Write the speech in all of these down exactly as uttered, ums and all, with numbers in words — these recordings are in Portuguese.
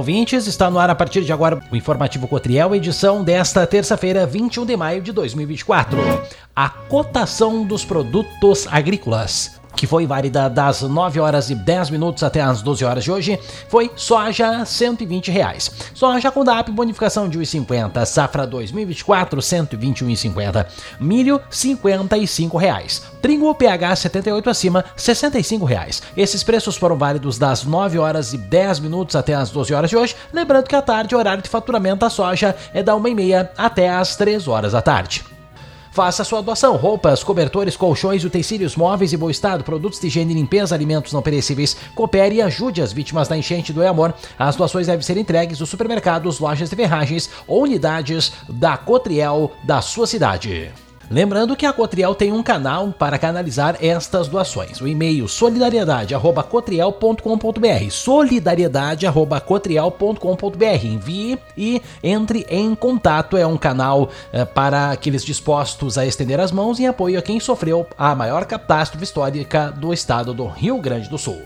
ouvintes, está no ar a partir de agora o Informativo Cotriel, edição desta terça-feira, vinte e um de maio de dois mil e vinte e quatro. A cotação dos produtos agrícolas, que foi válida das nove horas e dez minutos até as doze horas de hoje, foi soja cento e vinte reais. Soja com D A P bonificação de um real e cinquenta, safra dois mil e vinte e quatro, cento e vinte e um reais e cinquenta. Milho, cinquenta e cinco reais. Trigo P H setenta e oito acima, sessenta e cinco reais. Esses preços foram válidos das nove horas e dez minutos até as doze horas de hoje. Lembrando que à tarde o horário de faturamento da soja é da uma e meia até as três horas da tarde. Faça sua doação: roupas, cobertores, colchões, utensílios móveis e bom estado, produtos de higiene e limpeza, alimentos não perecíveis. Coopere e ajude as vítimas da enchente do Amor. As doações devem ser entregues nos supermercados, lojas de ferragens ou unidades da Cotriel da sua cidade. Lembrando que a Cotriel tem um canal para canalizar estas doações. O e-mail solidariedade arroba cotriel ponto com ponto br, solidariedade arroba cotriel ponto com ponto br. Envie e entre em contato. É um canal eh, para aqueles dispostos a estender as mãos em apoio a quem sofreu a maior catástrofe histórica do estado do Rio Grande do Sul.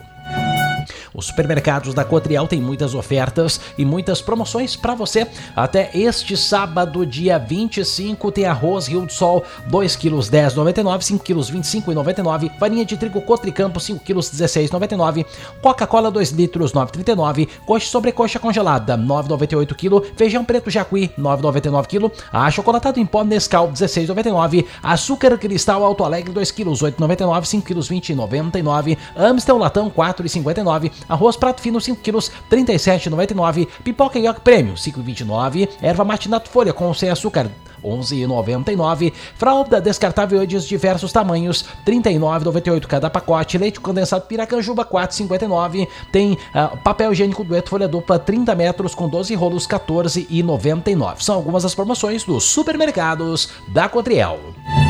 Os supermercados da Cotriel têm muitas ofertas e muitas promoções para você. Até este sábado, dia vinte e cinco, tem arroz Rio do Sol, dois quilos dez reais e noventa e nove centavos, cinco quilos vinte e cinco reais e noventa e nove centavos, farinha de trigo Cotricampo, cinco quilos dezesseis reais e noventa e nove centavos, Coca-Cola dois litros, nove reais e trinta e nove centavos, coxa e sobrecoxa congelada, nove reais e noventa e oito centavos quilo, feijão preto Jacuí, nove reais e noventa e nove centavos quilo, achocolatado em pó Nescau, dezesseis reais e noventa e nove centavos, açúcar cristal Alto Alegre, dois quilos, oito reais e noventa e nove centavos, cinco quilos vinte reais e noventa e nove centavos, Amstel Latão, quatro reais e cinquenta e nove centavos, arroz prato fino cinco quilos, trinta e sete reais e noventa e nove centavos, pipoca Yoki Prêmio, cinco reais e vinte e nove centavos, erva mate Nato Folha com sem açúcar, onze reais e noventa e nove centavos, fralda descartável de diversos tamanhos, trinta e nove reais e noventa e oito centavos cada pacote, leite condensado Piracanjuba, quatro reais e cinquenta e nove centavos, tem uh, papel higiênico Dueto Folha Dupla, trinta metros com doze rolos, quatorze reais e noventa e nove centavos. São algumas das promoções dos supermercados da Cotriel.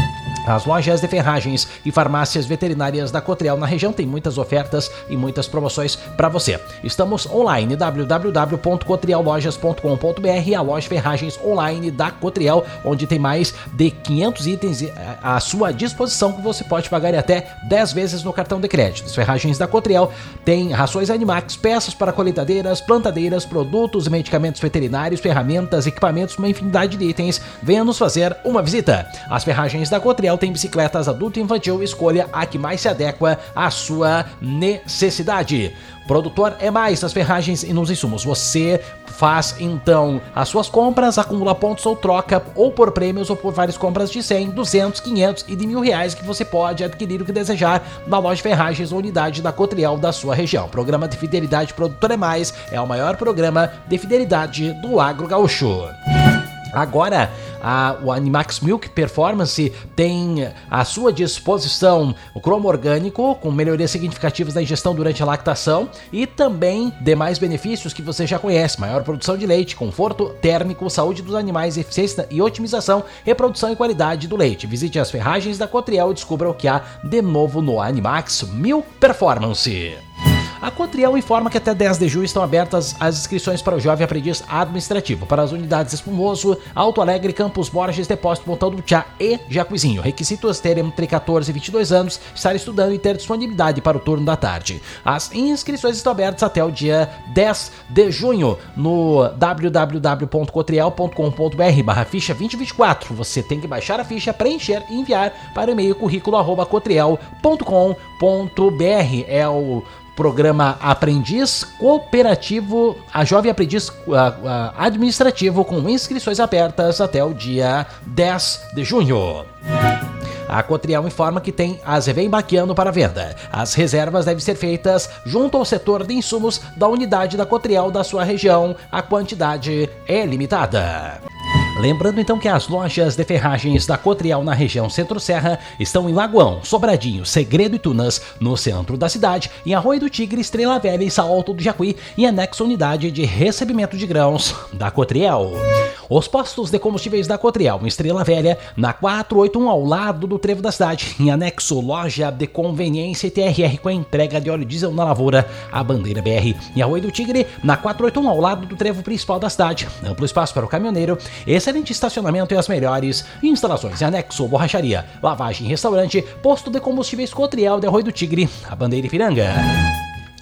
As lojas de ferragens e farmácias veterinárias da Cotriel na região têm muitas ofertas e muitas promoções para você. Estamos online, w w w ponto cotriel lojas ponto com ponto br, a loja ferragens online da Cotriel, onde tem mais de quinhentos itens à sua disposição que você pode pagar até dez vezes no cartão de crédito. As ferragens da Cotriel tem rações Animax, peças para colheitadeiras, plantadeiras, produtos e medicamentos veterinários, ferramentas, equipamentos, uma infinidade de itens. Venha nos fazer uma visita. As ferragens da Cotriel tem bicicletas adulto e infantil, escolha a que mais se adequa à sua necessidade. Produtor é mais nas ferragens e nos insumos. Você faz então as suas compras, acumula pontos ou troca, ou por prêmios ou por várias compras de cem, duzentos, quinhentos e de mil reais que você pode adquirir o que desejar na loja Ferragens ou unidade da Cotriel da sua região. Programa de fidelidade Produtor é Mais é o maior programa de fidelidade do agro gaúcho. Agora, a, o Animax Milk Performance tem à sua disposição o cromo orgânico, com melhorias significativas na ingestão durante a lactação e também demais benefícios que você já conhece: maior produção de leite, conforto térmico, saúde dos animais, eficiência e otimização, reprodução e qualidade do leite. Visite as ferragens da Cotriel e descubra o que há de novo no Animax Milk Performance. A Cotriel informa que até dez de julho estão abertas as inscrições para o Jovem Aprendiz Administrativo para as unidades Espumoso, Alto Alegre, Campos Borges, Depósito Montão do Tchá e Jacuizinho. Requisitos: ter entre catorze e vinte e dois anos, estar estudando e ter disponibilidade para o turno da tarde. As inscrições estão abertas até o dia dez de junho no w w w ponto cotriel ponto com ponto br barra ficha vinte e vinte e quatro. Você tem que baixar a ficha, preencher e enviar para o e-mail currículo arroba cotriel ponto com ponto br. É o Programa Aprendiz Cooperativo, a Jovem Aprendiz a, a Administrativo, com inscrições abertas até o dia dez de junho. A Cotriel informa que tem as Revém Baquiano para venda. As reservas devem ser feitas junto ao setor de insumos da unidade da Cotriel da sua região. A quantidade é limitada. Lembrando então que as lojas de ferragens da Cotriel na região Centro-Serra estão em Lagoão, Sobradinho, Segredo e Tunas, no centro da cidade, em Arroio do Tigre, Estrela Velha e Salto do Jacuí, e anexo unidade de recebimento de grãos da Cotriel. Os postos de combustíveis da Cotriel, em Estrela Velha, na quatrocentos e oitenta e um, ao lado do trevo da cidade, em anexo loja de conveniência e T R R com a entrega de óleo diesel na lavoura, a Bandeira B R. Em Arroio do Tigre, na quatrocentos e oitenta e um, ao lado do trevo principal da cidade, amplo espaço para o caminhoneiro, excelente estacionamento e as melhores instalações em anexo, borracharia, lavagem, restaurante, posto de combustíveis Cotriel de Arroio do Tigre, a Bandeira Ipiranga.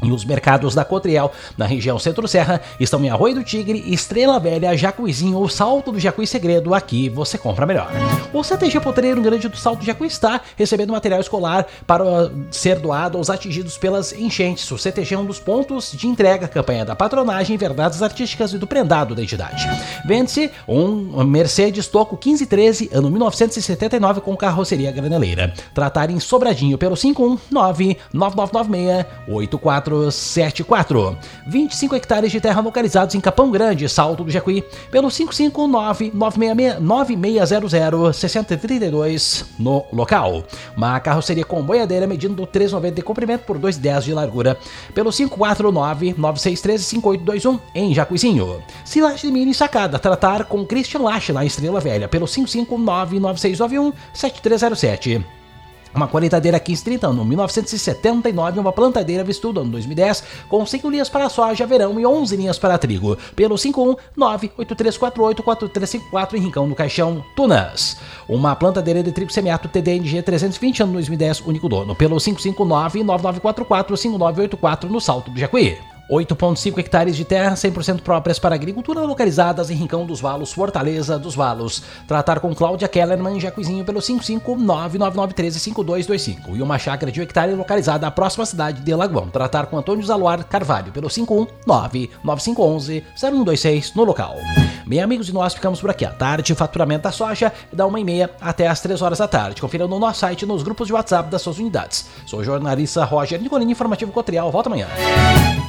E os mercados da Cotriel, na região Centro-Serra, estão em Arroio do Tigre, Estrela Velha, Jacuizinho ou Salto do Jacuí Segredo. Aqui você compra melhor. O C T G Potreiro Grande do Salto do Jacuí está recebendo material escolar para ser doado aos atingidos pelas enchentes. O C T G é um dos pontos de entrega, campanha da patronagem, verdades artísticas e do prendado da entidade. Vende-se um Mercedes Toco quinze treze, ano mil novecentos e setenta e nove, com carroceria graneleira. Tratar em Sobradinho pelo cinco um nove nove nove nove seis oito quatro sete quatro. vinte e cinco hectares de terra localizados em Capão Grande, Salto do Jacuí, pelo cinco cinco nove nove seis nove seis zero zero seis zero três dois no local. Uma carroceria com boiadeira medindo três e noventa de comprimento por dois e dez de largura, pelo cinco quatro nove nove seis três cinco oito dois um em Jacuizinho. Silagem de milho sacada, tratar com Christian Lache lá em Estrela Velha, pelo cinco cinco nove nove seis nove um sete três zero sete. Uma colheitadeira quinze trinta, ano mil novecentos e setenta e nove, uma plantadeira Vistudo, ano dois mil e dez, com cinco linhas para soja, verão e onze linhas para trigo, pelo cinco um nove oito três quatro oito quatro três cinco quatro em Rincão do Caixão, Tunas. Uma plantadeira de trigo semiato T D N G trezentos e vinte, ano dois mil e dez, único dono, pelo cinco cinco nove nove nove quatro quatro cinco nove oito quatro no Salto do Jacuí. oito vírgula cinco hectares de terra cem por cento próprias para agricultura, localizadas em Rincão dos Valos, Fortaleza dos Valos. Tratar com Cláudia Kellerman, Jacuizinho, pelo cinco cinco nove nove nove um três cinco dois dois cinco. E uma chácara de um hectare localizada à próxima cidade de Lagoão. Tratar com Antônio Zaluar Carvalho, pelo cinco um nove nove cinco um um zero um dois seis no local. Bem, amigos, e nós ficamos por aqui à tarde. Faturamento da soja da uma e meia até às três horas da tarde. Confira no nosso site, nos grupos de WhatsApp das suas unidades. Sou o jornalista Roger Nicolini, informativo Cotriel. Volta amanhã.